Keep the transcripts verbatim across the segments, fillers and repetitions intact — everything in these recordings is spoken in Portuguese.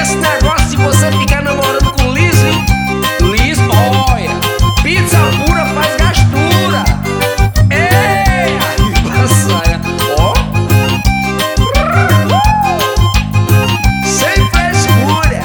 esse negócio de você ficar namorando com o liso, hein? Liso, olha, pizza pura faz gastura. É, saia, ó. Sem frescura.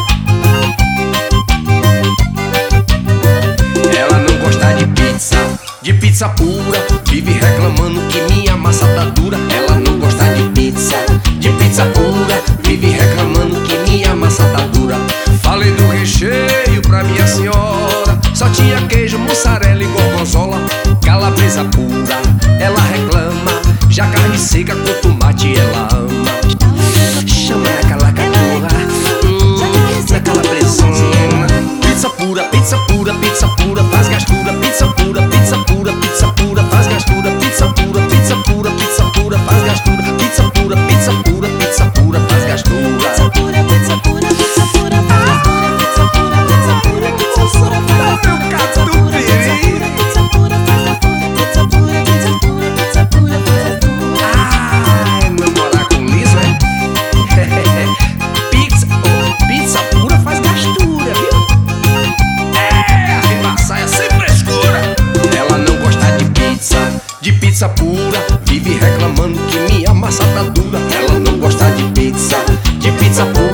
Ela não gosta de pizza, de pizza pura, vive reclamando que minha massa tá dura. Ela não gosta de pizza, de pizza pura, vive reclamando que minha massa tá dura. Falei do recheio pra minha senhora, só tinha queijo, mussarela e gorgonzola. Calabresa pura, ela reclama, já carne seca com tomate ela ama. Chama aquela cachorra, hum, na calabresinha. Pizza pura, pizza pura, pizza pura, faz gastura. Pizza pura, pizza pura, pizza pura, faz gastura. Pizza pura, pizza pura, pizza pura, faz gastura. Pizza pura, pizza pura, pizza pura, faz gastura. Pizza pura, pizza pura, pizza pura, faz gastura. Pizza pura, pizza pura, pizza pura, faz gastura. Pizza pura, pizza pura, pizza pura, pizza pura, pizza pura, pizza pura, faz gastura. Ah, namorar com liso, é? Pizza, oh, pizza pura faz gastura, viu? É, arriba saia sem frescura. Ela não gosta de pizza, de pizza pura, vive reclamando que minha massa tá dura. Ela não gosta de pizza, de pizza pura,